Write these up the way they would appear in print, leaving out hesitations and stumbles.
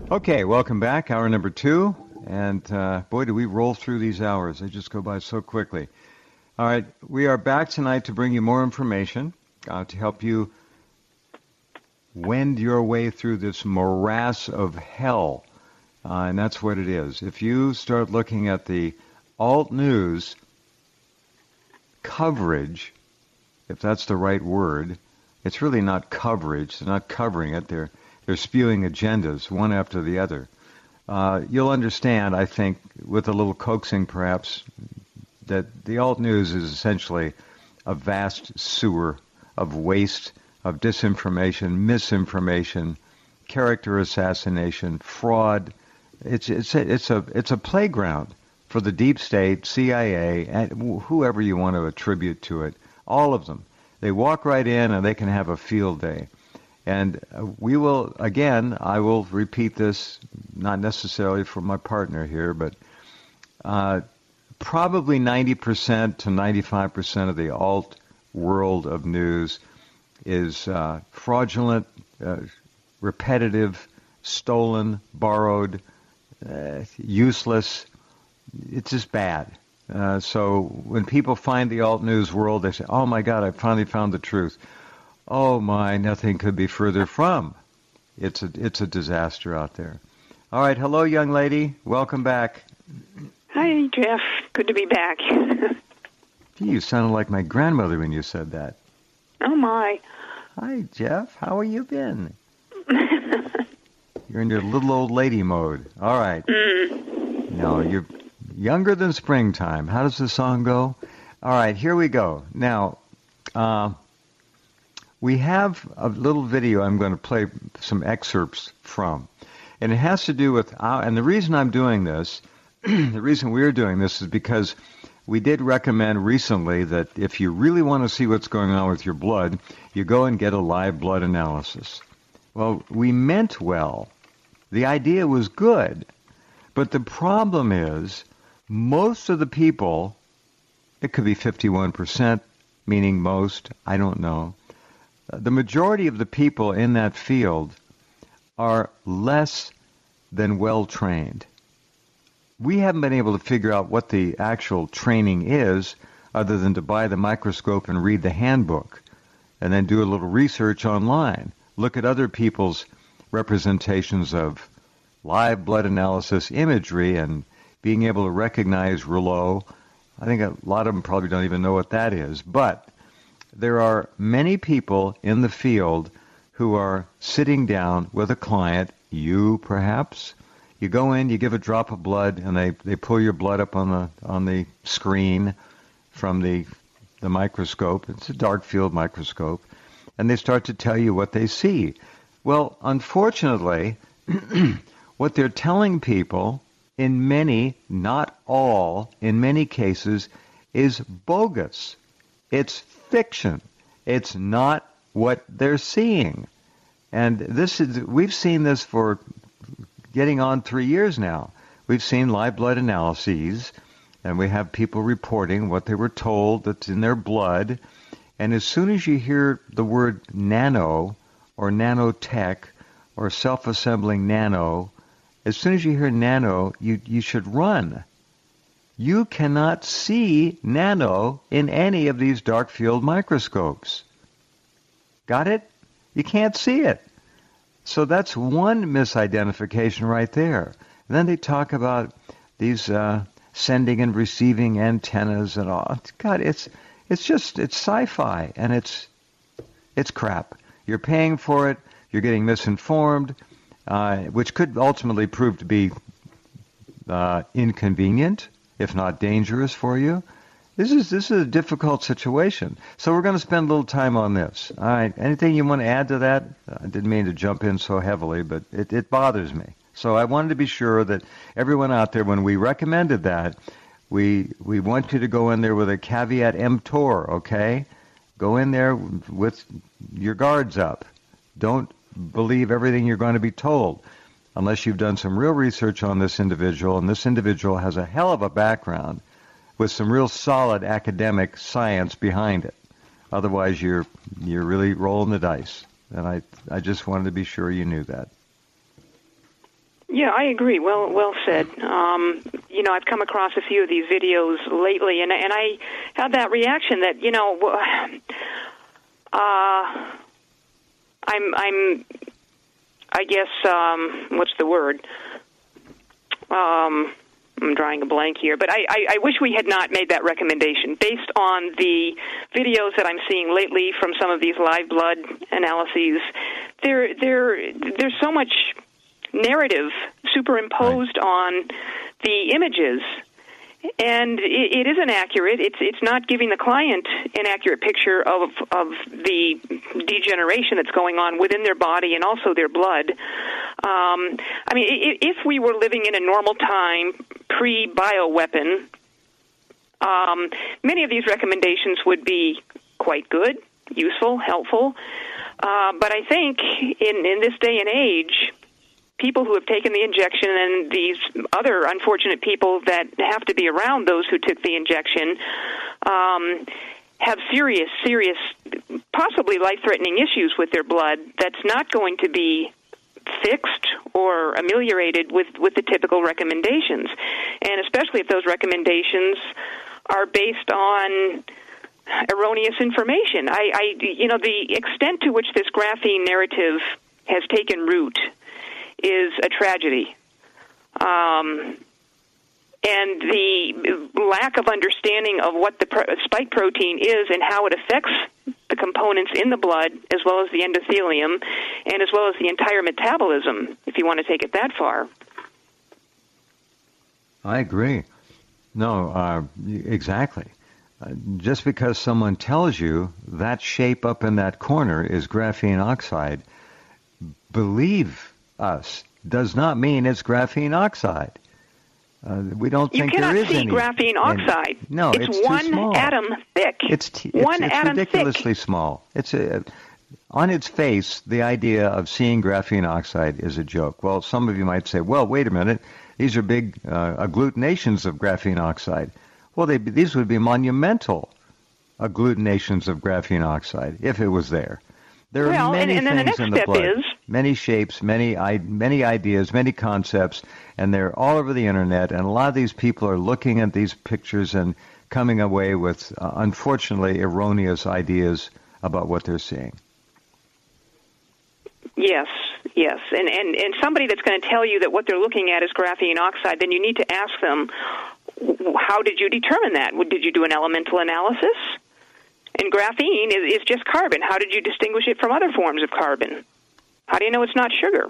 Okay, welcome back. Hour number 2. And boy, do we roll through these hours. They just go by so quickly. All right, we are back tonight to bring you more information to help you wend your way through this morass of hell. And that's what it is. If you start looking at the alt news coverage, if that's the right word, it's really not coverage. They're not covering it. They're spewing agendas, one after the other. You'll understand, I think, with a little coaxing perhaps, that the alt news is essentially a vast sewer of waste, of disinformation, misinformation, character assassination, fraud. It's a playground for the deep state, CIA, and whoever you want to attribute to it. All of them. They walk right in and they can have a field day. And we will, again, I will repeat this, not necessarily for my partner here, but probably 90% to 95% of the alt world of news is fraudulent, repetitive, stolen, borrowed, useless. It's just bad. So when people find the alt news world, they say, oh my God, I finally found the truth. Oh my, nothing could be further from. It's a disaster out there. All right, hello, young lady. Welcome back. Hi, Jeff. Good to be back. Gee, you sounded like my grandmother when you said that. Oh, my. Hi, Jeff. How have you been? You're in your little old lady mode. All right. No, you're younger than springtime. How does the song go? All right, here we go. Now, we have a little video I'm going to play some excerpts from. And it has to do with, and the reason I'm doing this, the reason we're doing this is because we did recommend recently that if you really want to see what's going on with your blood, you go and get a live blood analysis. Well, we meant well. The idea was good. But the problem is, most of the people, it could be 51%, meaning most, I don't know. The majority of the people in that field are less than well-trained. We haven't been able to figure out what the actual training is other than to buy the microscope and read the handbook and then do a little research online. Look at other people's representations of live blood analysis imagery and being able to recognize Rouleau. I think a lot of them probably don't even know what that is. But there are many people in the field who are sitting down with a client, you perhaps. You go in, you give a drop of blood, and they pull your blood up on the screen from the microscope. It's a dark field microscope. And they start to tell you what they see. Well, unfortunately, what they're telling people in many, not all, in many cases, is bogus. It's fiction. It's not what they're seeing. And we've seen this for getting on 3 years now. We've seen live blood analyses, and we have people reporting what they were told that's in their blood. And as soon as you hear the word nano or nanotech or self-assembling nano, as soon as you hear nano, you should run. You cannot see nano in any of these dark field microscopes. Got it? You can't see it. So that's one misidentification right there. And then they talk about these sending and receiving antennas and all. God, it's sci-fi, and it's crap. You're paying for it. You're getting misinformed, which could ultimately prove to be inconvenient, if not dangerous for you. This is a difficult situation. So we're going to spend a little time on this. All right. Anything you want to add to that? I didn't mean to jump in so heavily, but it bothers me. So I wanted to be sure that everyone out there, when we recommended that, we want you to go in there with a caveat emptor, okay? Go in there with your guards up. Don't believe everything you're going to be told unless you've done some real research on this individual, and this individual has a hell of a background with some real solid academic science behind it. Otherwise, you're really rolling the dice. And I just wanted to be sure you knew that. Yeah, I agree. Well said. I've come across a few of these videos lately, and I had that reaction that I guess what's the word? I'm drawing a blank here, but I wish we had not made that recommendation based on the videos that I'm seeing lately from some of these live blood analyses. There's so much narrative superimposed on the images, and it isn't accurate. It's not giving the client an accurate picture of the degeneration that's going on within their body and also their blood. If we were living in a normal time, pre-bioweapon, many of these recommendations would be quite good, useful, helpful. But I think in this day and age, people who have taken the injection and these other unfortunate people that have to be around those who took the injection have serious, possibly life-threatening issues with their blood that's not going to be fixed or ameliorated with the typical recommendations. And especially if those recommendations are based on erroneous information. The extent to which this graphene narrative has taken root is a tragedy. And the lack of understanding of what the spike protein is and how it affects the components in the blood, as well as the endothelium, and as well as the entire metabolism, if you want to take it that far. I agree. No, exactly. Just because someone tells you that shape up in that corner is graphene oxide, believe us, does not mean it's graphene oxide. We don't think there is any. You cannot see graphene oxide. No, it's one too small. atom thick. It's atom ridiculously thick. small. On its face, the idea of seeing graphene oxide is a joke. Well, some of you might say, well, wait a minute. These are big agglutinations of graphene oxide. Well, these would be monumental agglutinations of graphene oxide if it was there. There are many things in the blood, many shapes, many ideas, many concepts, and they're all over the internet. And a lot of these people are looking at these pictures and coming away with, unfortunately, erroneous ideas about what they're seeing. Yes. And somebody that's going to tell you that what they're looking at is graphene oxide, then you need to ask them, how did you determine that? Did you do an elemental analysis? And graphene is just carbon. How did you distinguish it from other forms of carbon? How do you know it's not sugar?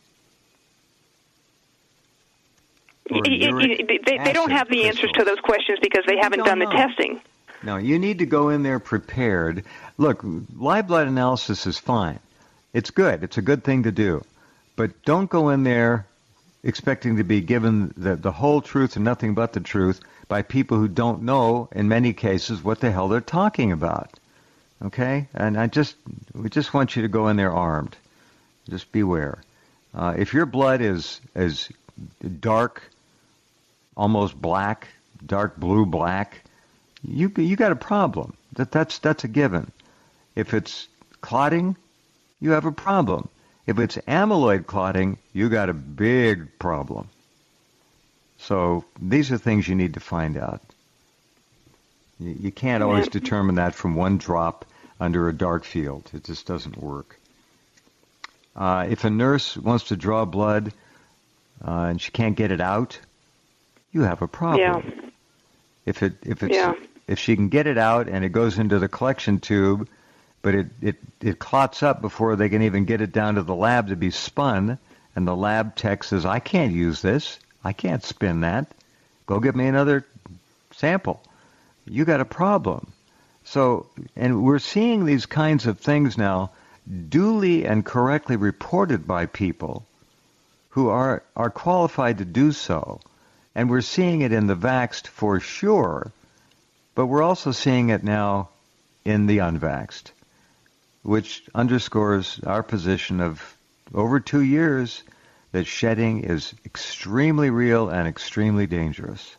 They don't have the answers to those questions because they haven't done the testing. No, you need to go in there prepared. Look, live blood analysis is fine. It's good. It's a good thing to do. But don't go in there expecting to be given the whole truth and nothing but the truth by people who don't know, in many cases, what the hell they're talking about. Okay? And we just want you to go in there armed. Just beware. If your blood is dark, almost black, dark blue black, you got a problem. That's a given. If it's clotting, you have a problem. If it's amyloid clotting, you got a big problem. So these are things you need to find out. You can't always determine that from one drop under a dark field. It just doesn't work. If a nurse wants to draw blood and she can't get it out, you have a problem. Yeah. If she can get it out and it goes into the collection tube, but it clots up before they can even get it down to the lab to be spun, and the lab tech says, I can't use this. I can't spin that. Go get me another sample. You got a problem. So, and we're seeing these kinds of things now duly and correctly reported by people who are qualified to do so. And we're seeing it in the vaxxed for sure, but we're also seeing it now in the unvaxxed, which underscores our position of over 2 years that shedding is extremely real and extremely dangerous.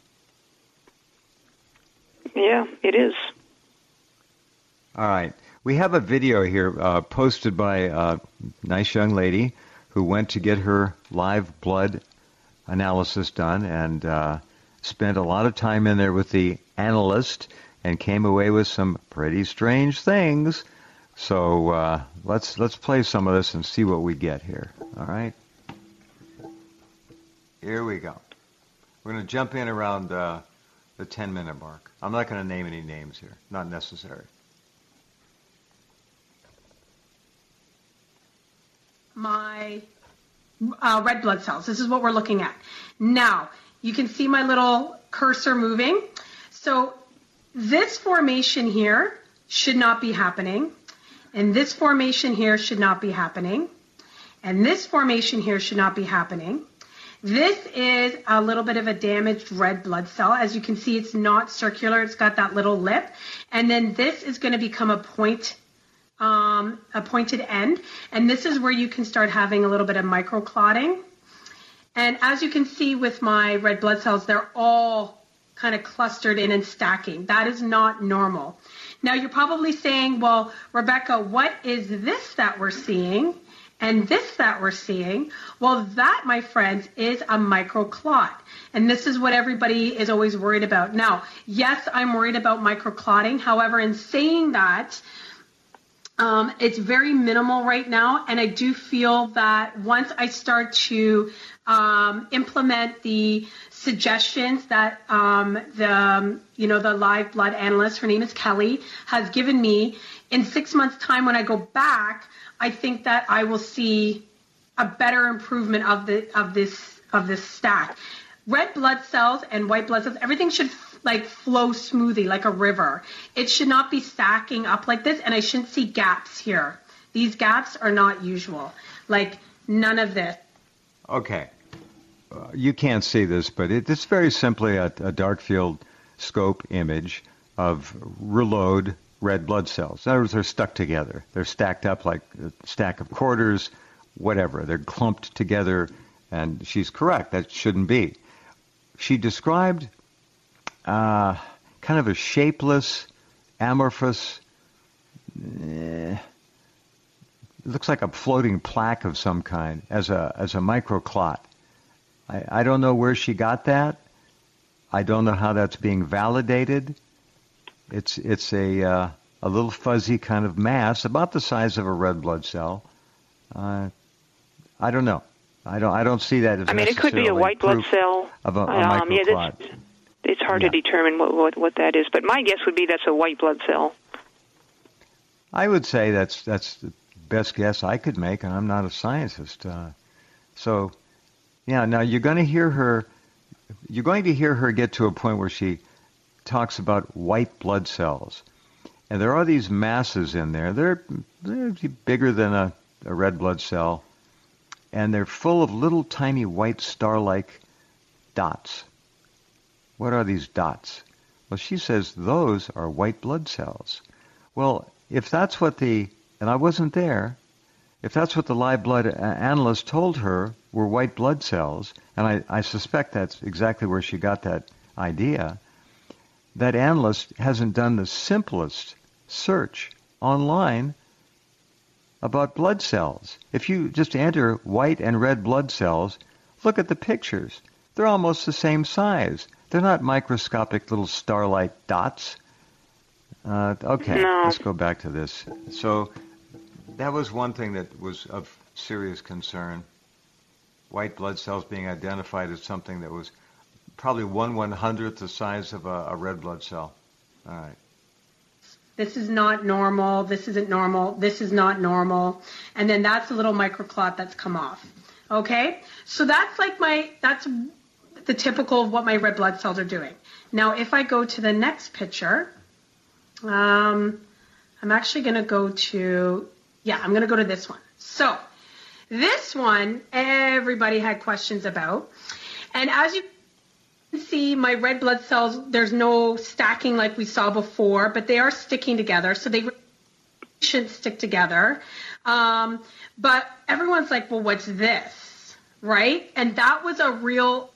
Yeah, it is. All right. We have a video here posted by a nice young lady who went to get her live blood analysis done and spent a lot of time in there with the analyst and came away with some pretty strange things. So let's play some of this and see what we get here. All right? Here we go. We're going to jump in around the 10-minute mark. I'm not going to name any names here. Not necessary. My red blood cells. This is what we're looking at. Now, you can see my little cursor moving. So this formation here should not be happening. And this formation here should not be happening. And this formation here should not be happening. This is a little bit of a damaged red blood cell. As you can see, it's not circular. It's got that little lip. And then this is going to become a pointed end. And this is where you can start having a little bit of microclotting. And as you can see with my red blood cells, they're all kind of clustered in and stacking. That is not normal. Now you're probably saying, well, Rebecca, what is this that we're seeing? And this that we're seeing? Well, that, my friends, is a microclot. And this is what everybody is always worried about. Now, yes, I'm worried about microclotting. However, in saying that, it's very minimal right now, and I do feel that once I start to implement the suggestions that the live blood analyst, her name is Kelly, has given me, in 6 months' time when I go back, I think that I will see a better improvement of this stack. Red blood cells and white blood cells, everything should flow smoothly like a river. It should not be stacking up like this, and I shouldn't see gaps here. These gaps are not usual. None of this. Okay. You can't see this, but it's very simply a dark field scope image of reload red blood cells. In other words, they're stuck together. They're stacked up like a stack of quarters, whatever. They're clumped together, and she's correct. That shouldn't be. She described kind of a shapeless, amorphous, it looks like a floating plaque of some kind as a microclot. I don't know where she got that. I don't know how that's being validated. It's a little fuzzy kind of mass about the size of a red blood cell. I don't know. I don't see that as. I mean, it could be a white blood cell of a microclot. Yeah, it's hard to determine what that is, but my guess would be that's a white blood cell. I would say that's the best guess I could make, and I'm not a scientist. So, yeah. Now you're going to hear her get to a point where she talks about white blood cells, and there are these masses in there. They're bigger than a red blood cell, and they're full of little tiny white star-like dots. What are these dots? Well, she says those are white blood cells. Well, if that's what and I wasn't there, if that's what the live blood analyst told her were white blood cells, and I suspect that's exactly where she got that idea, that analyst hasn't done the simplest search online about blood cells. If you just enter white and red blood cells, look at the pictures. They're almost the same size. They're not microscopic little starlight dots. Okay, no. Let's go back to this. So that was one thing that was of serious concern. White blood cells being identified as something that was probably 1/100th the size of a red blood cell. All right. This is not normal. This isn't normal. This is not normal. And then that's a little microclot that's come off. Okay? So that's that's the typical of what my red blood cells are doing. Now, if I go to the next picture, I'm actually going to go to, I'm going to go to this one. So this one, everybody had questions about. And as you can see, my red blood cells, there's no stacking like we saw before, but they are sticking together. So they shouldn't stick together. But everyone's like, well, what's this? Right? And that was a real...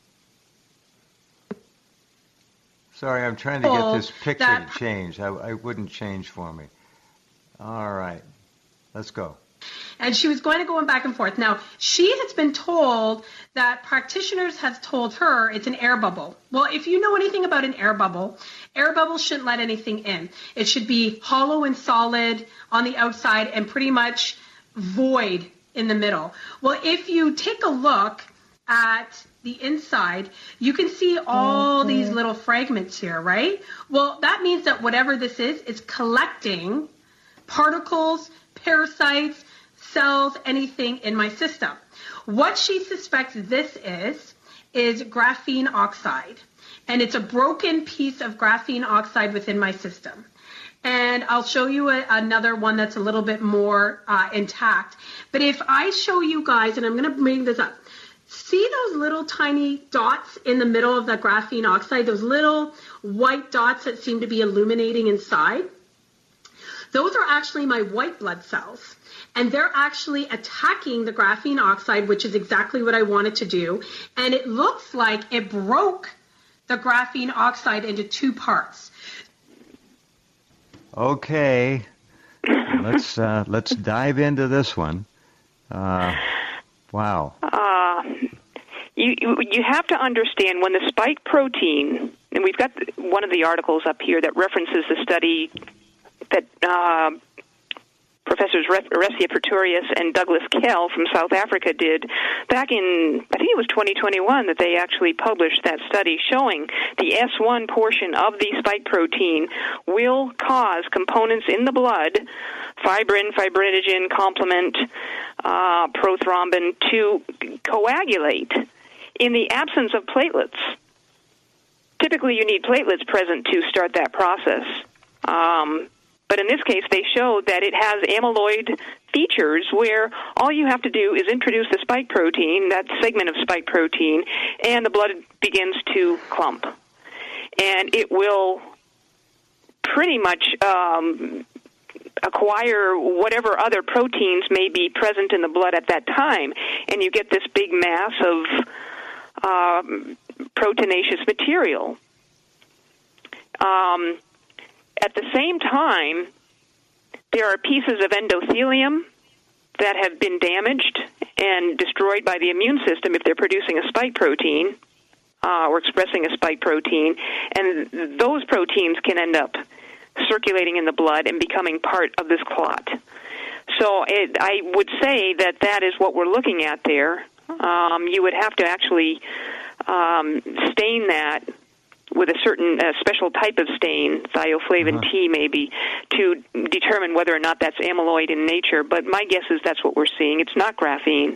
Sorry, I'm trying to get this picture to change. I wouldn't change for me. All right. Let's go. And she was going back and forth. Now, she has been told that practitioners have told her it's an air bubble. Well, if you know anything about an air bubble shouldn't let anything in. It should be hollow and solid on the outside and pretty much void in the middle. Well, if you take a look at the inside, you can see all these little fragments here, right? Well, that means that whatever this is collecting particles, parasites, cells, anything in my system. What she suspects this is graphene oxide. And it's a broken piece of graphene oxide within my system. And I'll show you another one that's a little bit more intact. But if I show you guys, and I'm going to bring this up, see those little tiny dots in the middle of the graphene oxide, those little white dots that seem to be illuminating inside? Those are actually my white blood cells. And they're actually attacking the graphene oxide, which is exactly what I wanted to do. And it looks like it broke the graphene oxide into two parts. Okay, let's dive into this one. Wow. You have to understand when the spike protein, and we've got one of the articles up here that references the study that Professors Alessia Pretorius and Douglas Kell from South Africa did back in, I think it was 2021, that they actually published that study showing the S1 portion of the spike protein will cause components in the blood, fibrin, fibrinogen, complement, prothrombin, to coagulate in the absence of platelets. Typically, you need platelets present to start that process. But in this case, they showed that it has amyloid features where all you have to do is introduce the spike protein, that segment of spike protein, and the blood begins to clump. And it will pretty much acquire whatever other proteins may be present in the blood at that time, and you get this big mass of proteinaceous material. At the same time, there are pieces of endothelium that have been damaged and destroyed by the immune system if they're producing a spike protein or expressing a spike protein, and those proteins can end up circulating in the blood and becoming part of this clot. So I would say that is what we're looking at there. You would have to actually stain that with a certain special type of stain, thioflavin T maybe, to determine whether or not that's amyloid in nature. But my guess is that's what we're seeing. It's not graphene.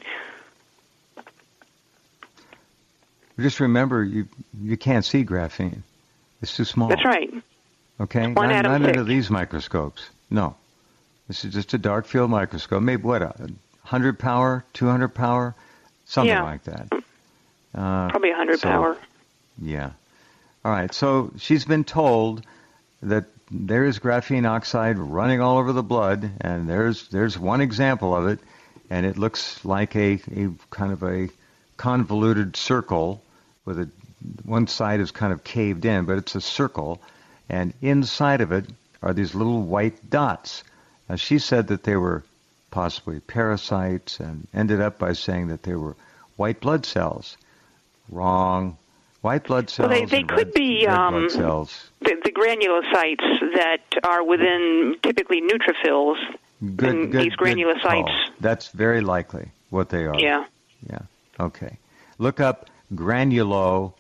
Just remember, you can't see graphene. It's too small. That's right. Okay? One atom not thick. under these microscopes. No. This is just a dark field microscope. Maybe, 100 power, 200 power? Something like that. Probably 100 power. Yeah. All right, so she's been told that there is graphene oxide running all over the blood, and there's one example of it, and it looks like a kind of a convoluted circle with one side is kind of caved in, but it's a circle, and inside of it are these little white dots. Now, she said that they were possibly parasites and ended up by saying that they were white blood cells. Wrong. White blood cells. Well, they could be blood cells. The granulocytes that are within typically neutrophils. Good, these granulocytes. Good call. That's very likely what they are. Yeah. Yeah. Okay. Look up granulocytes.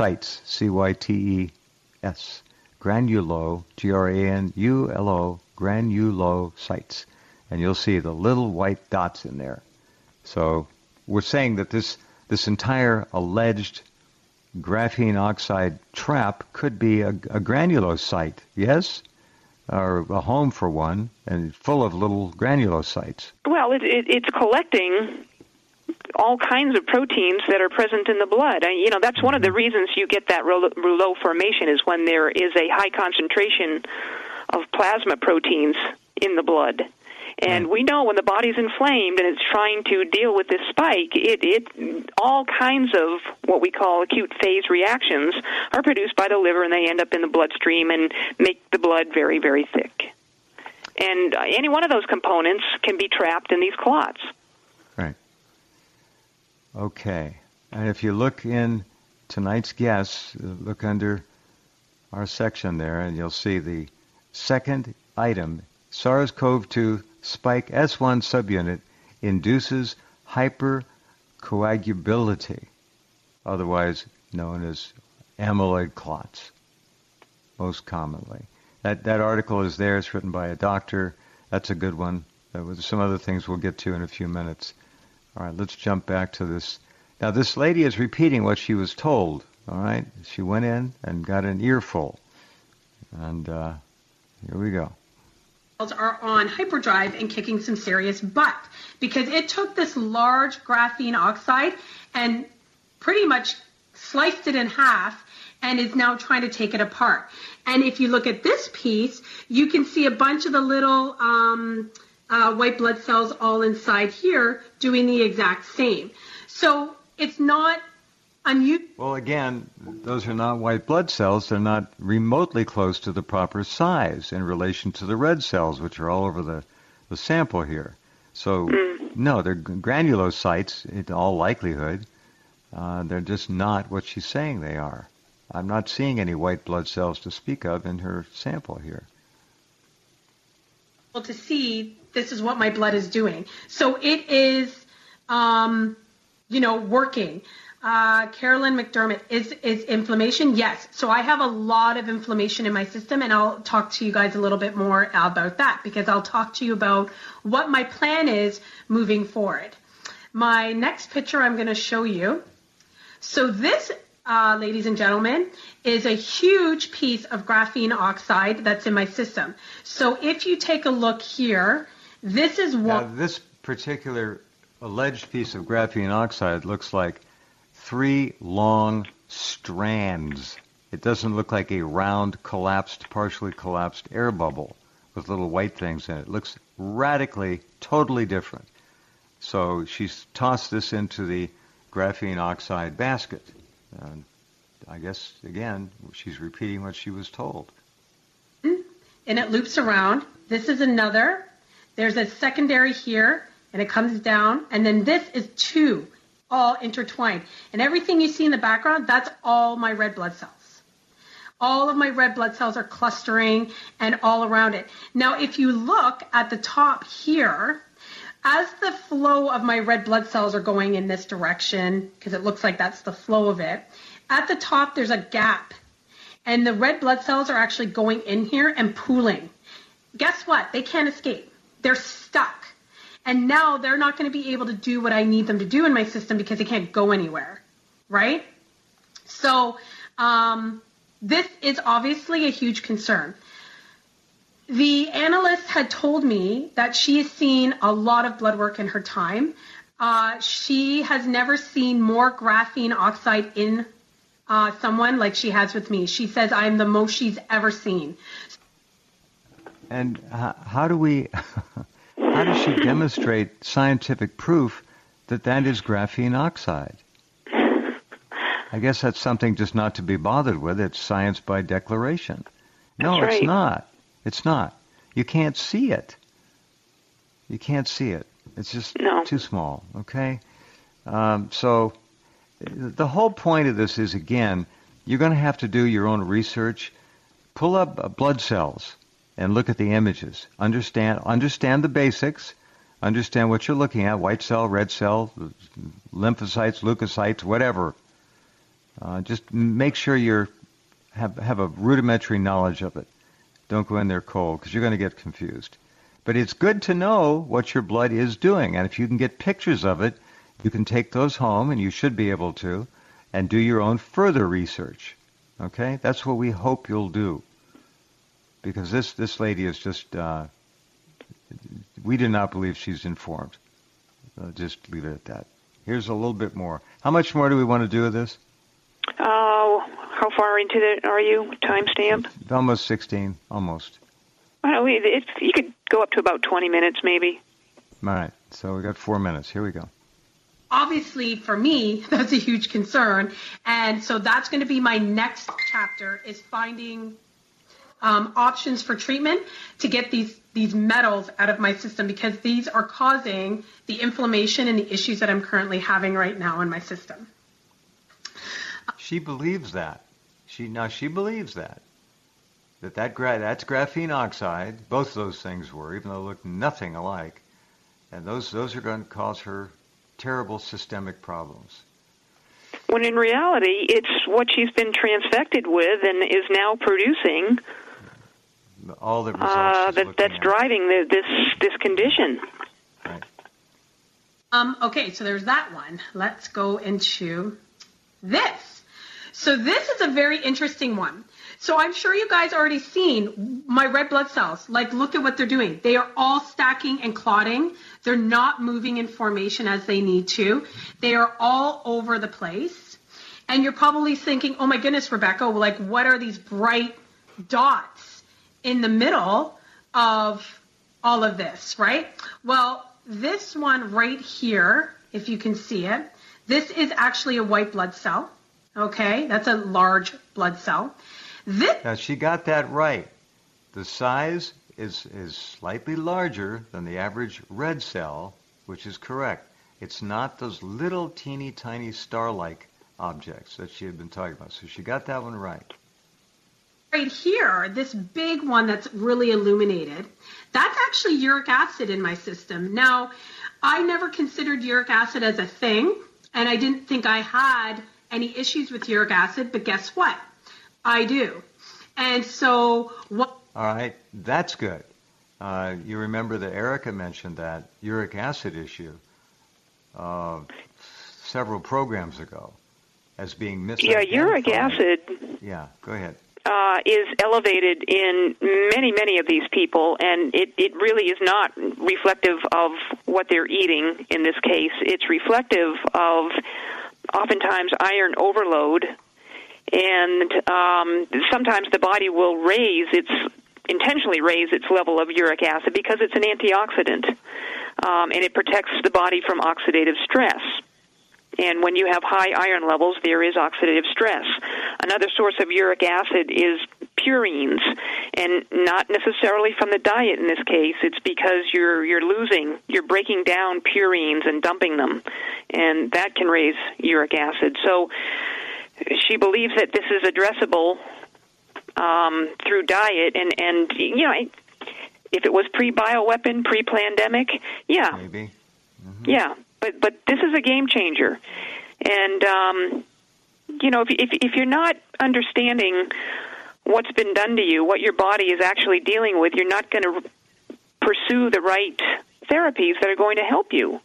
CYTES. Granulo. GRANULO. Granulocytes, and you'll see the little white dots in there. So we're saying that this entire alleged graphene oxide trap could be a granulocyte, yes? Or a home for one, and full of little granulocytes. Well, it's collecting all kinds of proteins that are present in the blood. That's one of the reasons you get that rouleau formation is when there is a high concentration of plasma proteins in the blood. And we know when the body's inflamed and it's trying to deal with this spike, it all kinds of what we call acute phase reactions are produced by the liver, and they end up in the bloodstream and make the blood very, very thick. And any one of those components can be trapped in these clots. Right. Okay. And if you look in tonight's guests, look under our section there, and you'll see the second item, SARS-CoV-2 spike S1 subunit induces hypercoagulability, otherwise known as amyloid clots, most commonly. That article is there. It's written by a doctor. That's a good one. With some other things we'll get to in a few minutes. All right, let's jump back to this. Now, this lady is repeating what she was told, all right? She went in and got an earful. And here we go. Are on hyperdrive and kicking some serious butt because it took this large graphene oxide and pretty much sliced it in half and is now trying to take it apart. And if you look at this piece, you can see a bunch of the little white blood cells all inside here doing the exact same. So it's not unusual. Well, again, those are not white blood cells. They're not remotely close to the proper size in relation to the red cells, which are all over the sample here. So, no, they're granulocytes in all likelihood. They're just not what she's saying they are. I'm not seeing any white blood cells to speak of in her sample here. To see this is what my blood is doing. So it is, working. Carolyn McDermott, is inflammation? Yes. So I have a lot of inflammation in my system, and I'll talk to you guys a little bit more about that because I'll talk to you about what my plan is moving forward. My next picture I'm going to show you. So this, ladies and gentlemen, is a huge piece of graphene oxide that's in my system. So if you take a look here, this is what... Now, this particular alleged piece of graphene oxide looks like 3 long strands. It doesn't look like a round, partially collapsed air bubble with little white things in it. It looks radically, totally different. So she's tossed this into the graphene oxide basket. And I guess, again, she's repeating what she was told. And it loops around. This is another. There's a secondary here, and it comes down. And then this is 2. All intertwined. And everything you see in the background, that's all my red blood cells. All of my red blood cells are clustering and all around it. Now, if you look at the top here, as the flow of my red blood cells are going in this direction, because it looks like that's the flow of it, at the top there's a gap. And the red blood cells are actually going in here and pooling. Guess what? They can't escape. They're stuck. And now they're not going to be able to do what I need them to do in my system because they can't go anywhere, right? So this is obviously a huge concern. The analyst had told me that she has seen a lot of blood work in her time. She has never seen more graphene oxide in someone like she has with me. She says I'm the most she's ever seen. And how do we... How does she demonstrate scientific proof that that is graphene oxide? I guess that's something just not to be bothered with. It's science by declaration. No, That's right. It's not. It's not. You can't see it. You can't see it. It's just too small, okay? So the whole point of this is, again, you're going to have to do your own research. Pull up blood cells and look at the images. Understand the basics. Understand what you're looking at, white cell, red cell, lymphocytes, leukocytes, whatever. Just make sure you have a rudimentary knowledge of it. Don't go in there cold because you're going to get confused. But it's good to know what your blood is doing. And if you can get pictures of it, you can take those home, and you should be able to, and do your own further research. Okay? That's what we hope you'll do. Because this lady is just, we do not believe she's informed. Just leave it at that. Here's a little bit more. How much more do we want to do with this? How far into it are you? Timestamp? Almost 16, almost. Well, you could go up to about 20 minutes, maybe. All right, so we got 4 minutes. Here we go. Obviously, for me, that's a huge concern. And so that's going to be my next chapter, is finding options for treatment to get these metals out of my system, because these are causing the inflammation and the issues that I'm currently having right now in my system. She believes that. She believes that. That's graphene oxide. Both of those things were, even though they look nothing alike. And those are going to cause her terrible systemic problems. When in reality, it's what she's been transfected with and is now producing all the results that's driving this condition. Right. Okay, so there's that one. Let's go into this. So this is a very interesting one. So I'm sure you guys already seen my red blood cells. Like, look at what they're doing. They are all stacking and clotting. They're not moving in formation as they need to. They are all over the place. And you're probably thinking, oh my goodness, Rebecca, like, what are these bright dots in the middle of all of this, right? Well, this one right here, if you can see it, this is actually a white blood cell. Okay, that's a large blood cell. Now, she got that right. The size is slightly larger than the average red cell, which is correct. It's not those little teeny tiny star-like objects that she had been talking about. So she got that one right. Right here, this big one that's really illuminated, that's actually uric acid in my system. Now, I never considered uric acid as a thing, and I didn't think I had any issues with uric acid, but guess what? I do. And so what... All right, that's good. You remember that Erica mentioned that uric acid issue several programs ago as being misidentified. Yeah, uric acid... Yeah, go ahead. Is elevated in many of these people, and it really is not reflective of what they're eating in this case. It's reflective of oftentimes iron overload, and sometimes the body will intentionally raise its level of uric acid because it's an antioxidant, and it protects the body from oxidative stress. And when you have high iron levels, there is oxidative stress. Another source of uric acid is purines, and not necessarily from the diet in this case. It's because you're breaking down purines and dumping them, and that can raise uric acid. So she believes that this is addressable through diet, and you know, if it was pre-bioweapon, pre-pandemic, yeah. Maybe. Mm-hmm. Yeah. But this is a game changer, and you know, if you're not understanding what's been done to you, what your body is actually dealing with, you're not going to pursue the right therapies that are going to help you.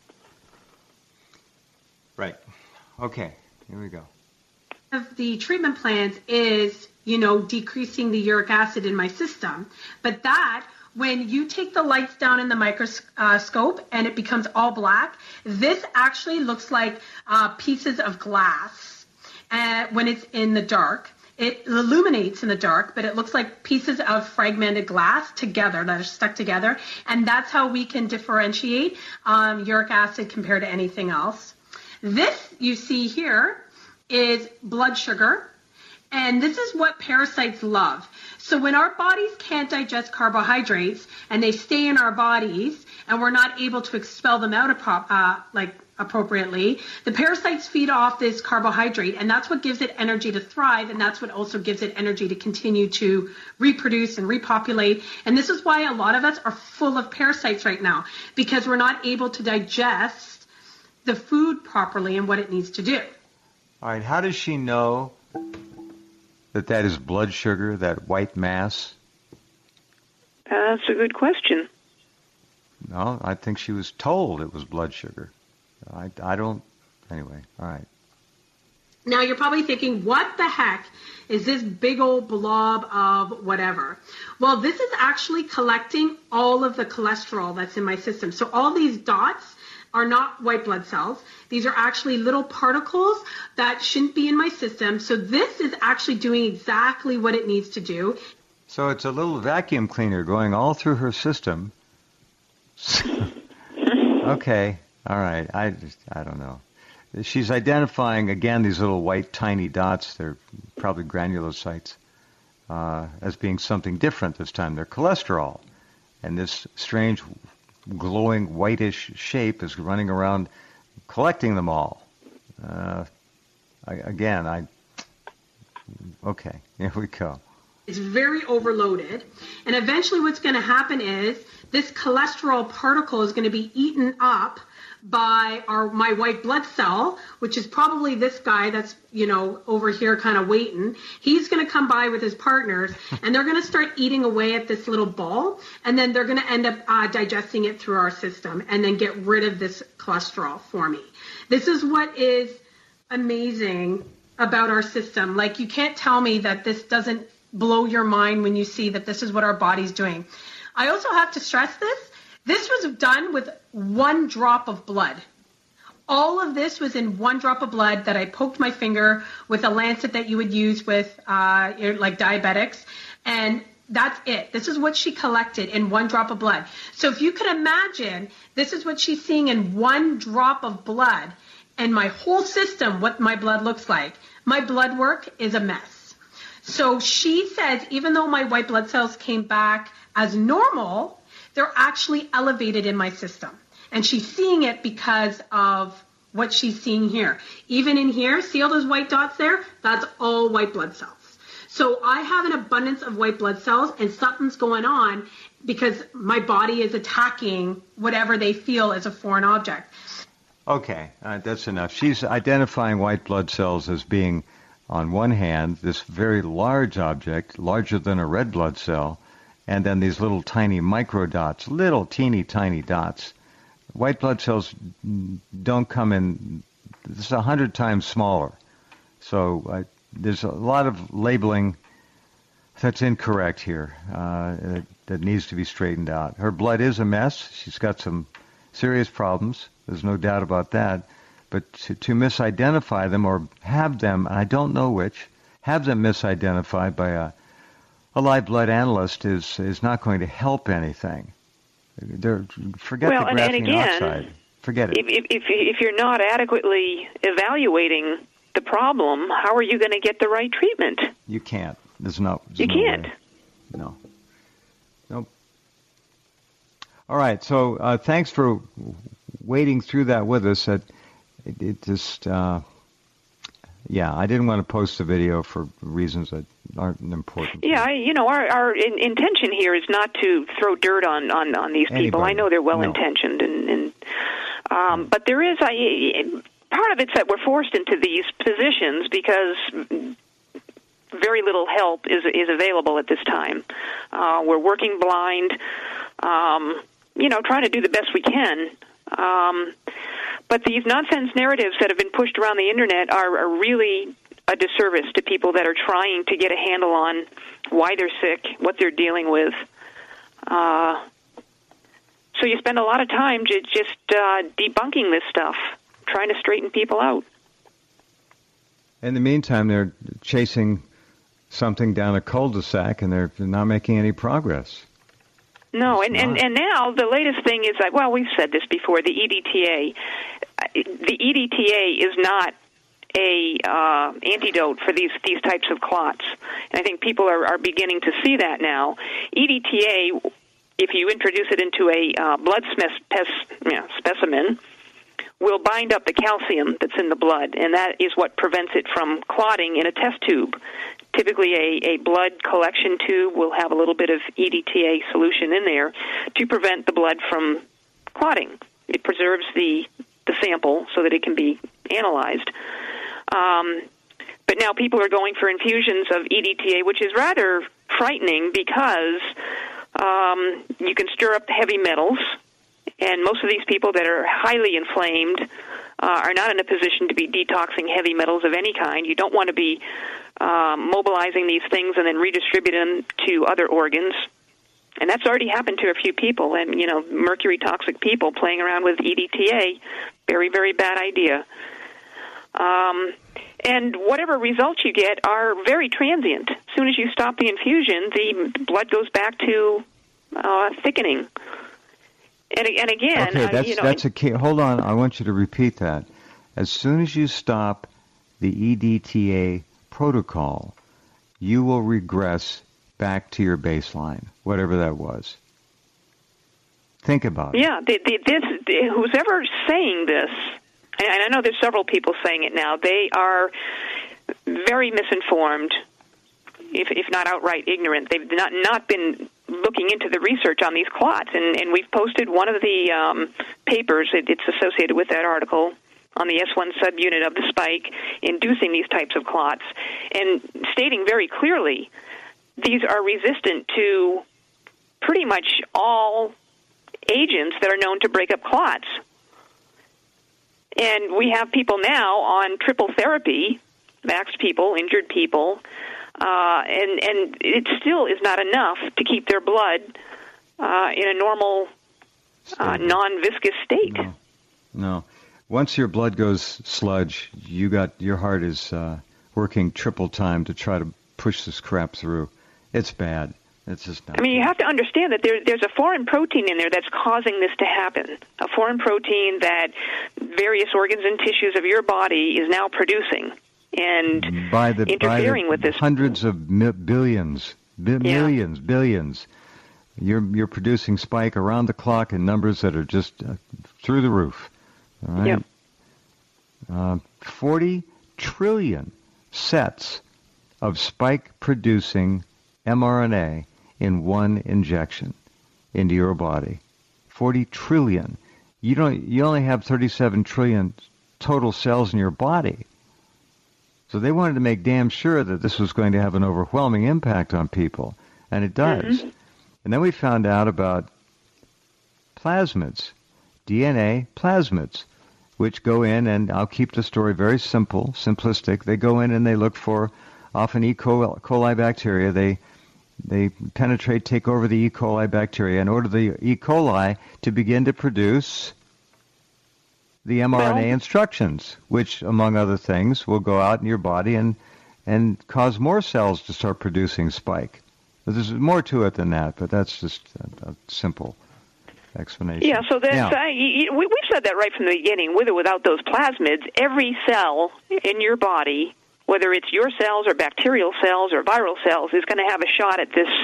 Right. Okay. Here we go. Of the treatment plans is, you know, decreasing the uric acid in my system, but that. When you take the lights down in the microscope and it becomes all black, this actually looks like pieces of glass. When it's in the dark, it illuminates in the dark, but it looks like pieces of fragmented glass together that are stuck together. And that's how we can differentiate uric acid compared to anything else. This you see here is blood sugar. And this is what parasites love. So when our bodies can't digest carbohydrates and they stay in our bodies and we're not able to expel them out appropriately, the parasites feed off this carbohydrate, and that's what gives it energy to thrive, and that's what also gives it energy to continue to reproduce and repopulate. And this is why a lot of us are full of parasites right now, because we're not able to digest the food properly and what it needs to do. All right, how does she know that is blood sugar, that white mass? That's a good question. No, I think she was told it was blood sugar. I don't... Anyway, all right. Now you're probably thinking, what the heck is this big old blob of whatever? Well, this is actually collecting all of the cholesterol that's in my system. So all these dots are not white blood cells. These are actually little particles that shouldn't be in my system. So this is actually doing exactly what it needs to do. So it's a little vacuum cleaner going all through her system. Okay, all right. I don't know. She's identifying, again, these little white tiny dots. They're probably granulocytes. as being something different this time. They're cholesterol. And this strange glowing whitish shape is running around collecting them all. Okay, here we go. It's very overloaded. And eventually what's going to happen is this cholesterol particle is going to be eaten up by my white blood cell, which is probably this guy that's, over here kind of waiting. He's going to come by with his partners, and they're going to start eating away at this little ball, and then they're going to end up digesting it through our system and then get rid of this cholesterol for me. This is what is amazing about our system. Like, you can't tell me that this doesn't blow your mind when you see that this is what our body's doing. I also have to stress this. This was done with 1 drop of blood. All of this was in 1 drop of blood that I poked my finger with a lancet that you would use with like diabetics. And that's it. This is what she collected in 1 drop of blood. So if you can imagine, this is what she's seeing in 1 drop of blood. And my whole system, what my blood looks like. My blood work is a mess. So she says, even though my white blood cells came back as normal, they're actually elevated in my system. And she's seeing it because of what she's seeing here. Even in here, see all those white dots there? That's all white blood cells. So I have an abundance of white blood cells, and something's going on because my body is attacking whatever they feel is a foreign object. Okay, that's enough. She's identifying white blood cells as being, on one hand, this very large object, larger than a red blood cell, and then these little tiny microdots, little teeny tiny dots. White blood cells don't come in, it's 100 times smaller. So there's a lot of labeling that's incorrect here that needs to be straightened out. Her blood is a mess. She's got some serious problems. There's no doubt about that. But to misidentify them or have them, I don't know which, have them misidentified by a live blood analyst is not going to help anything. Forget the graphene oxide. Forget it. If you're not adequately evaluating the problem, how are you going to get the right treatment? You can't. There's you can't. Way. No. Nope. All right. So thanks for wading through that with us. It just, I didn't want to post the video for reasons that aren't important. Yeah, our intention here is not to throw dirt on these people. Anybody. I know they're well-intentioned, but there is part of it's that we're forced into these positions because very little help is available at this time. We're working blind, trying to do the best we can. But these nonsense narratives that have been pushed around the Internet are really a disservice to people that are trying to get a handle on why they're sick, what they're dealing with. So you spend a lot of time just debunking this stuff, trying to straighten people out. In the meantime, they're chasing something down a cul-de-sac, and they're not making any progress. No, and now the latest thing is that, well, we've said this before, the EDTA. The EDTA is not a antidote for these types of clots. And I think people are beginning to see that now. EDTA, if you introduce it into a blood specimen, will bind up the calcium that's in the blood, and that is what prevents it from clotting in a test tube. Typically, a blood collection tube will have a little bit of EDTA solution in there to prevent the blood from clotting. It preserves the sample so that it can be analyzed. But now people are going for infusions of EDTA, which is rather frightening because you can stir up the heavy metals, and most of these people that are highly inflamed are not in a position to be detoxing heavy metals of any kind. You don't want to be mobilizing these things and then redistributing them to other organs. And that's already happened to a few people. And, mercury toxic people playing around with EDTA, very, very bad idea. And whatever results you get are very transient. As soon as you stop the infusion, the blood goes back to thickening. And again, okay, that's a key. Hold on, I want you to repeat that. As soon as you stop the EDTA protocol, you will regress back to your baseline, whatever that was. Think about it. Yeah, who's ever saying this, and I know there's several people saying it now, they are very misinformed, if not outright ignorant. They've not been looking into the research on these clots, and we've posted one of the papers, it's associated with that article, on the S1 subunit of the spike inducing these types of clots, and stating very clearly these are resistant to pretty much all agents that are known to break up clots. And we have people now on triple therapy, vaxxed people, injured people, and it still is not enough to keep their blood in a normal, non-viscous state. No. Once your blood goes sludge, your heart is working triple time to try to push this crap through. It's bad. It's just not. I mean, you have to understand that there's a foreign protein in there that's causing this to happen, a foreign protein that various organs and tissues of your body is now producing and interfering with this. Hundreds of billions, billions. You're producing spike around the clock in numbers that are just through the roof. All right? Yep. 40 trillion sets of spike-producing mRNA in one injection into your body. 40 trillion. You only have 37 trillion total cells in your body. So they wanted to make damn sure that this was going to have an overwhelming impact on people, and it does. Mm-hmm. And then we found out about plasmids, DNA plasmids, which go in, and I'll keep the story very simplistic. They go in and they look for often E. coli bacteria. They penetrate, take over the E. coli bacteria, and order the E. coli to begin to produce the mRNA instructions, which, among other things, will go out in your body and cause more cells to start producing spike. But there's more to it than that, but that's just a simple explanation. Yeah, so that's, we've said that right from the beginning, with or without those plasmids, every cell in your body, whether it's your cells or bacterial cells or viral cells, is going to have a shot at this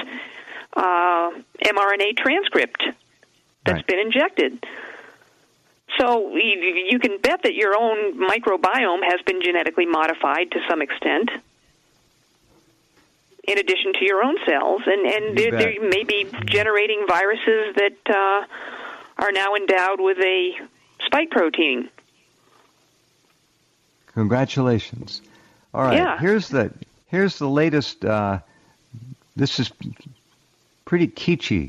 mRNA transcript that's been injected. So you can bet that your own microbiome has been genetically modified to some extent, in addition to your own cells, and they may be generating viruses that are now endowed with a spike protein. Congratulations. All right, yeah. Here's the latest. This is pretty kitschy.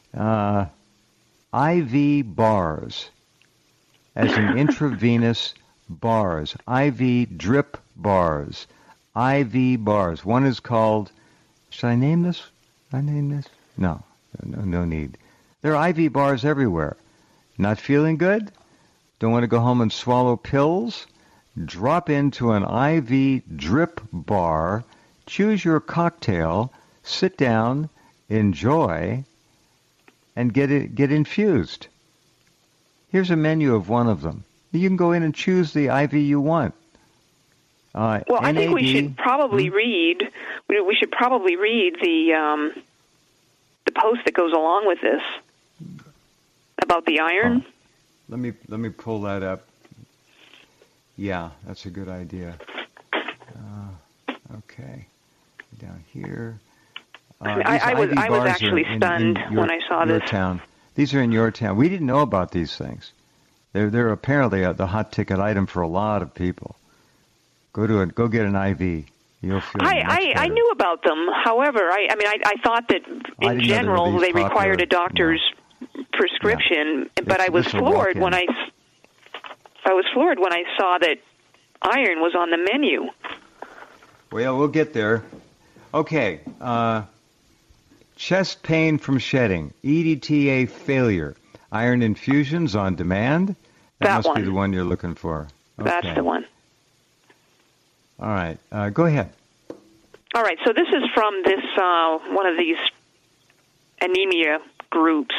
IV bars, as in intravenous bars, IV drip bars, IV bars. One is called. Should I name this? No need. There are IV bars everywhere. Not feeling good? Don't want to go home and swallow pills? Drop into an IV drip bar, choose your cocktail, sit down, enjoy, and get infused. Here's a menu of one of them. You can go in and choose the IV you want. Well, I think we should probably read. We should probably read the post that goes along with this about the iron. Let me pull that up. Yeah, that's a good idea. Okay, down here. I was actually stunned when I saw this. Town. These are in your town. We didn't know about these things. They're apparently the hot ticket item for a lot of people. Go get an IV. You'll feel much better. I knew about them. However, I thought that in general they required a doctor's prescription. Yeah. But I was floored when I saw that iron was on the menu. Well, we'll get there. Okay. Chest pain from shedding, EDTA failure, iron infusions on demand. That must be the one you're looking for. Okay. That's the one. All right. Go ahead. All right. So this is from this one of these anemia groups.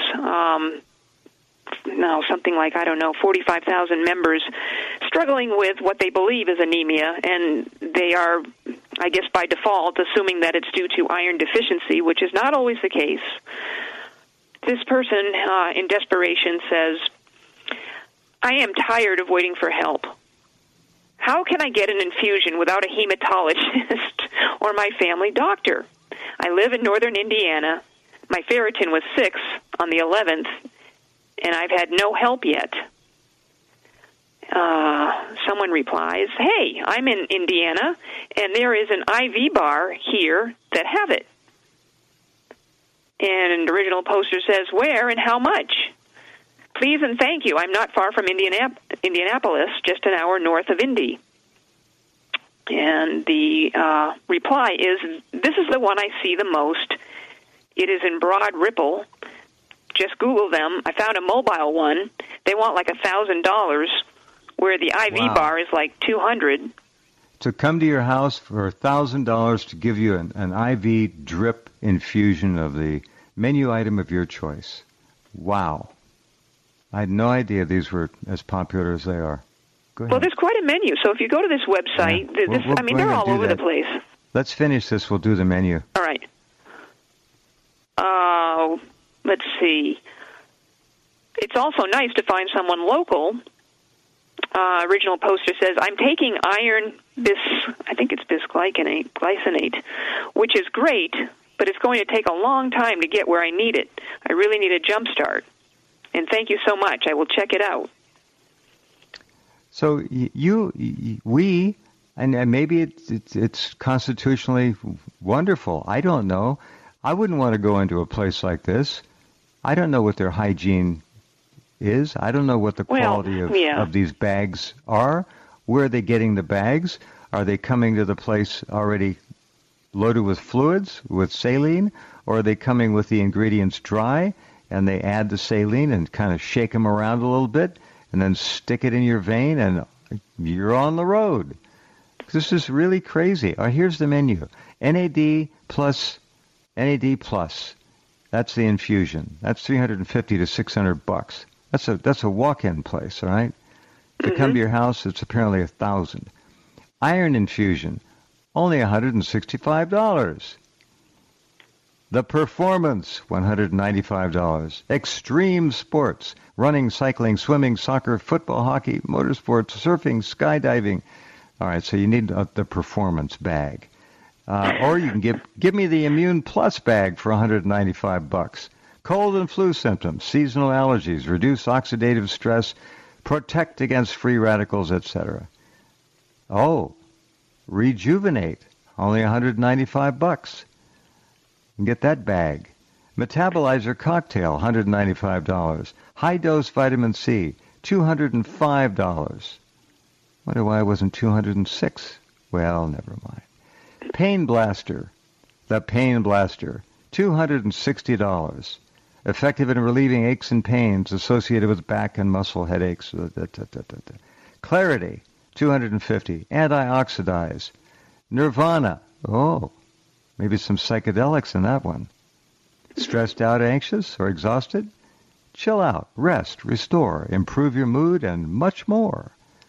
Something like, 45,000 members struggling with what they believe is anemia, and they are I guess by default, assuming that it's due to iron deficiency, which is not always the case. This person, in desperation, says, I am tired of waiting for help. How can I get an infusion without a hematologist or my family doctor? I live in northern Indiana. My ferritin was 6 on the 11th, and I've had no help yet. Someone replies, hey, I'm in Indiana, and there is an IV bar here that have it. And the original poster says, where and how much? Please and thank you. I'm not far from Indianapolis, just an hour north of Indy. And the reply is, this is the one I see the most. It is in Broad Ripple. Just Google them. I found a mobile one. They want like $1,000, where the IV bar is like $200. To come to your house for $1,000 to give you an IV drip infusion of the menu item of your choice. Wow. I had no idea these were as popular as they are. Go ahead. Well, there's quite a menu. So if you go to this website, they're all over the place. Let's finish this. We'll do the menu. All right. Let's see. It's also nice to find someone local. Original poster says, I'm taking iron I think it's bisglycinate, which is great, but it's going to take a long time to get where I need it. I really need a jump start. And thank you so much. I will check it out. So and maybe it's constitutionally wonderful. I don't know. I wouldn't want to go into a place like this. I don't know what their hygiene is. I don't know what the quality of these bags are. Where are they getting the bags? Are they coming to the place already loaded with fluids, with saline, or are they coming with the ingredients dry, and they add the saline and kind of shake them around a little bit, and then stick it in your vein, and you're on the road? This is really crazy. Here's the menu. NAD plus. That's the infusion. That's $350 to $600. That's a walk-in place, all right? To come to your house, it's apparently $1,000. Iron infusion, only $165. The Performance, $195. Extreme sports, running, cycling, swimming, soccer, football, hockey, motorsports, surfing, skydiving. All right, so you need the Performance bag. Or you can give me the Immune Plus bag for $195. Cold and flu symptoms, seasonal allergies, reduce oxidative stress, protect against free radicals, etc. Oh, Rejuvenate, only $195. You can get that bag. Metabolizer cocktail, $195. High dose vitamin C, $205. Wonder why it wasn't $206. Well, never mind. Pain Blaster, the Pain Blaster, $260. Effective in relieving aches and pains associated with back and muscle headaches. Clarity, $250. Antioxidize. Nirvana. Oh, maybe some psychedelics in that one. Stressed out, anxious, or exhausted? Chill out, rest, restore, improve your mood, and much more.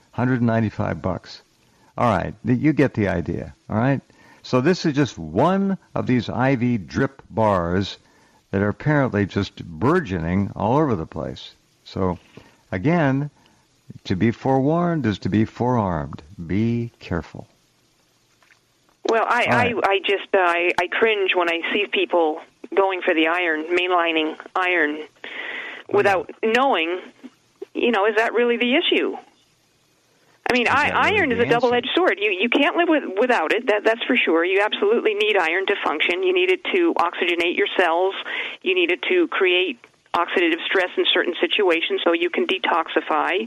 $195. All right, you get the idea, all right? So this is just one of these IV drip bars that are apparently just burgeoning all over the place. So, again, to be forewarned is to be forearmed. Be careful. Well, I cringe when I see people going for the iron, mainlining iron, without knowing, is that really the issue? I mean, iron is a double-edged sword. You can't live without it, that's for sure. You absolutely need iron to function. You need it to oxygenate your cells. You need it to create oxidative stress in certain situations so you can detoxify.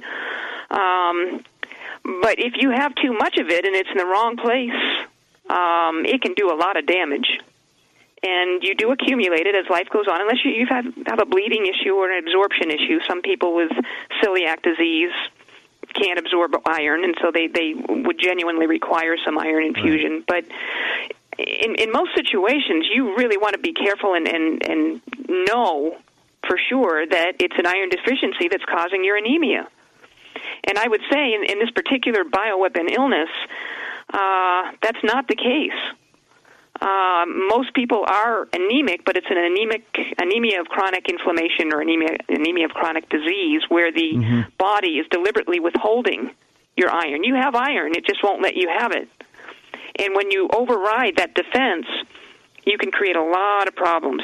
But if you have too much of it and it's in the wrong place, it can do a lot of damage. And you do accumulate it as life goes on, unless you have a bleeding issue or an absorption issue. Some people with celiac disease can't absorb iron, and so they would genuinely require some iron infusion. Right. But in most situations, you really want to be careful and know for sure that it's an iron deficiency that's causing your anemia. And I would say in this particular bioweapon illness, That's not the case. Most people are anemic, but it's an anemia of chronic inflammation or anemia of chronic disease where the body is deliberately withholding your iron. You have iron, it just won't let you have it. And when you override that defense, you can create a lot of problems.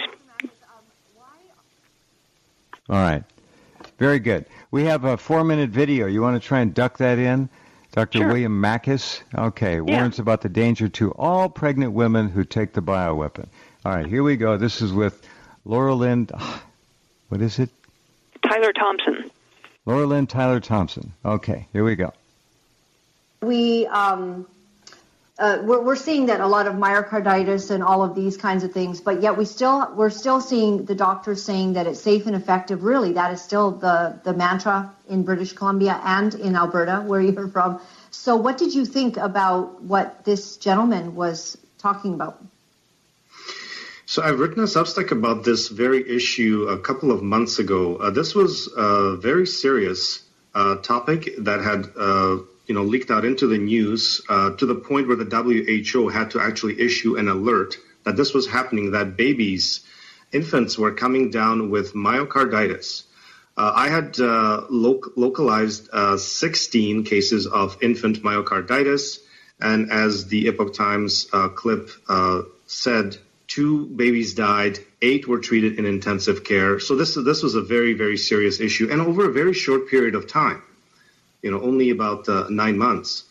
All right. Very good. We have a 4-minute video. You want to try and duck that in? Dr. Sure. William Makis? Okay. Warns about the danger to all pregnant women who take the bioweapon. All right. Here we go. This is with Laura Lynn. What is it? Tyler Thompson. Laura Lynn Tyler Thompson. Okay. Here we go. We're seeing that a lot of myocarditis and all of these kinds of things, but yet we're still seeing the doctors saying that it's safe and effective. Really, that is still the mantra in British Columbia and in Alberta, where you're from. So what did you think about what this gentleman was talking about? So I've written a Substack about this very issue a couple of months ago. This was a very serious topic that had leaked out into the news to the point where the WHO had to actually issue an alert that this was happening, that infants were coming down with myocarditis. I had localized 16 cases of infant myocarditis, and as the Epoch Times clip said, 2 babies died, 8 were treated in intensive care. So this was a very, very serious issue, and over a very short period of time. Only about 9 months.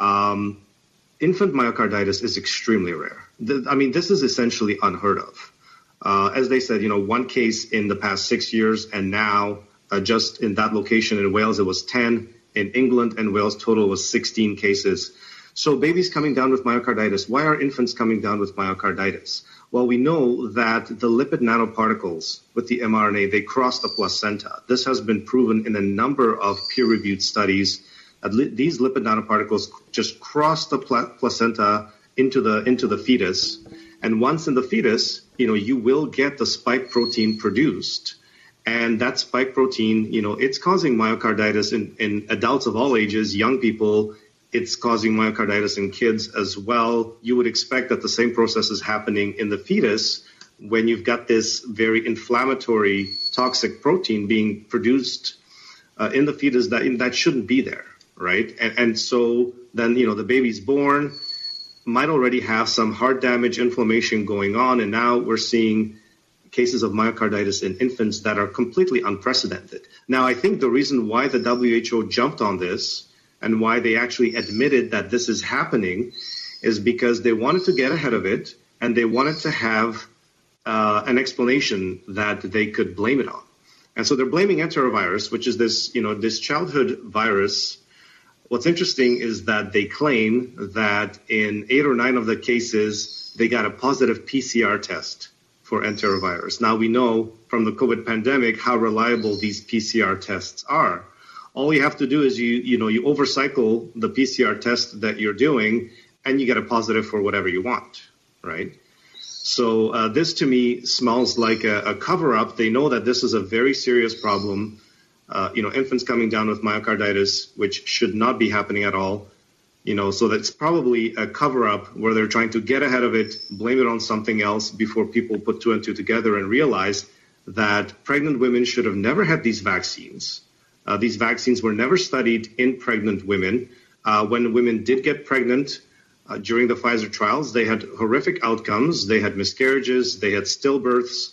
Infant myocarditis is extremely rare. This is essentially unheard of. As they said, 1 case in the past 6 years, and now just in that location in Wales, it was 10. In England and Wales, total was 16 cases. So babies coming down with myocarditis. Why are infants coming down with myocarditis? Well, we know that the lipid nanoparticles with the mRNA, they cross the placenta. This has been proven in a number of peer-reviewed studies. These lipid nanoparticles just cross the placenta into the fetus. And once in the fetus, you will get the spike protein produced. And that spike protein, it's causing myocarditis in adults of all ages, young people. It's causing myocarditis in kids as well. You would expect that the same process is happening in the fetus when you've got this very inflammatory, toxic protein being produced in the fetus that shouldn't be there, right? And so then, the baby's born, might already have some heart damage, inflammation going on, and now we're seeing cases of myocarditis in infants that are completely unprecedented. Now, I think the reason why the WHO jumped on this and why they actually admitted that this is happening is because they wanted to get ahead of it, and they wanted to have an explanation that they could blame it on. And so they're blaming enterovirus, which is this childhood virus. What's interesting is that they claim that in 8 or 9 of the cases, they got a positive PCR test for enterovirus. Now, we know from the COVID pandemic how reliable these PCR tests are. All you have to do is you overcycle the PCR test that you're doing, and you get a positive for whatever you want, right? So this to me smells like a cover-up. They know that this is a very serious problem. Infants coming down with myocarditis, which should not be happening at all. So that's probably a cover-up where they're trying to get ahead of it, blame it on something else before people put 2 and 2 together and realize that pregnant women should have never had these vaccines. These vaccines were never studied in pregnant women. When women did get pregnant during the Pfizer trials, they had horrific outcomes. They had miscarriages. They had stillbirths.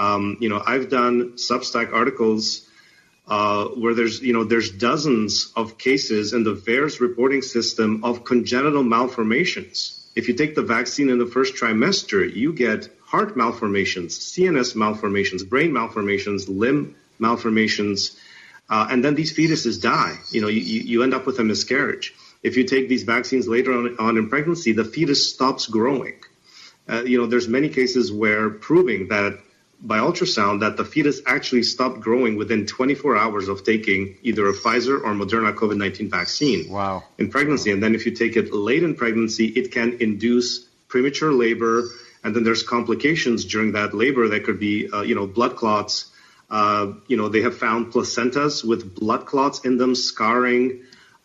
I've done Substack articles where there's dozens of cases in the VAERS reporting system of congenital malformations. If you take the vaccine in the first trimester, you get heart malformations, CNS malformations, brain malformations, limb malformations. And then these fetuses die. You end up with a miscarriage. If you take these vaccines later on in pregnancy, the fetus stops growing. There's many cases where proving that by ultrasound that the fetus actually stopped growing within 24 hours of taking either a Pfizer or Moderna COVID-19 vaccine in pregnancy. And then if you take it late in pregnancy, it can induce premature labor. And then there's complications during that labor. That could be, blood clots. They have found placentas with blood clots in them, scarring.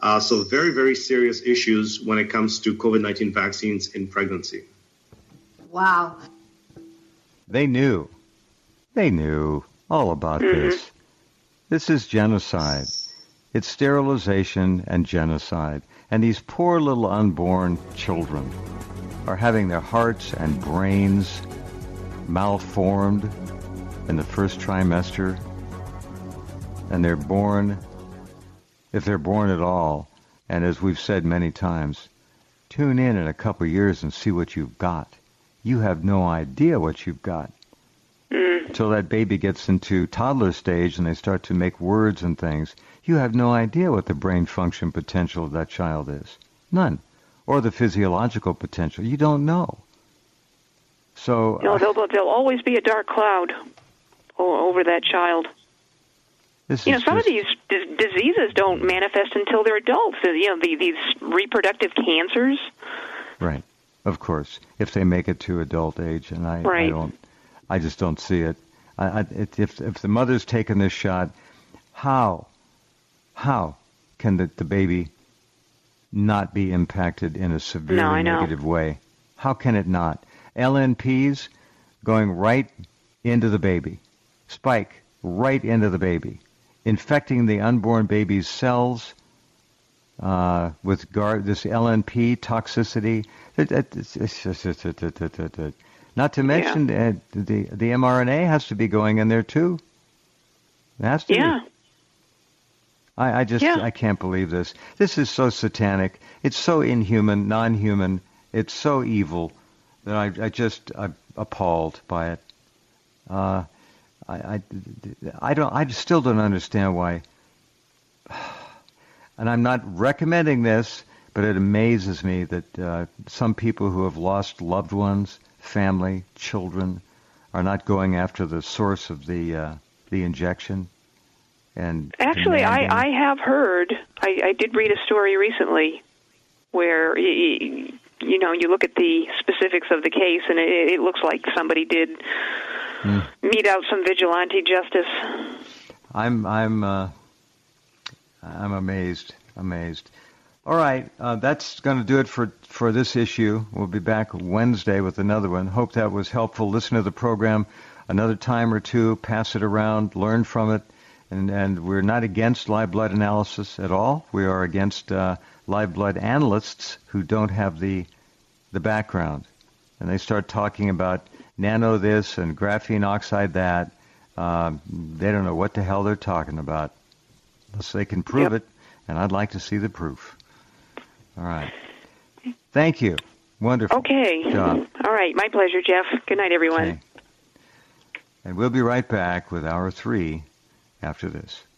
So very, very serious issues when it comes to COVID-19 vaccines in pregnancy. Wow. They knew all about this. This is genocide. It's sterilization and genocide. And these poor little unborn children are having their hearts and brains malformed in the first trimester. And they're born, if they're born at all, and as we've said many times, tune in a couple of years and see what you've got. You have no idea what you've got. Until that baby gets into toddler stage and they start to make words and things, you have no idea what the brain function potential of that child is. None. Or the physiological potential. You don't know. So no, there'll always be a dark cloud over that child. Some of these diseases don't manifest until they're adults. These reproductive cancers. Right. Of course, if they make it to adult age, and I just don't see it. If the mother's taken this shot, how can the baby not be impacted in a severely negative way? How can it not? LNPs going right into the baby, spike right into the baby, infecting the unborn baby's cells with this LNP toxicity. Not to mention the mRNA has to be going in there too. It has to be. I can't believe this. This is so satanic. It's so inhuman, non-human. It's so evil that I'm appalled by it. I still don't understand why. And I'm not recommending this, but it amazes me that some people who have lost loved ones, family, children, are not going after the source of the injection. And actually, I have heard. I did read a story recently where you look at the specifics of the case, and it looks like somebody did mete out some vigilante justice. I'm amazed. All right, that's going to do it for this issue. We'll be back Wednesday with another one. Hope that was helpful. Listen to the program another time or two, pass it around, learn from it. And we're not against live blood analysis at all. We are against live blood analysts who don't have the background. And they start talking about nano this and graphene oxide that. They don't know what the hell they're talking about unless they can prove it. And I'd like to see the proof. All right. Thank you. Wonderful. Okay. Job. All right. My pleasure, Jeff. Good night, everyone. Okay. And we'll be right back with Hour 3 after this.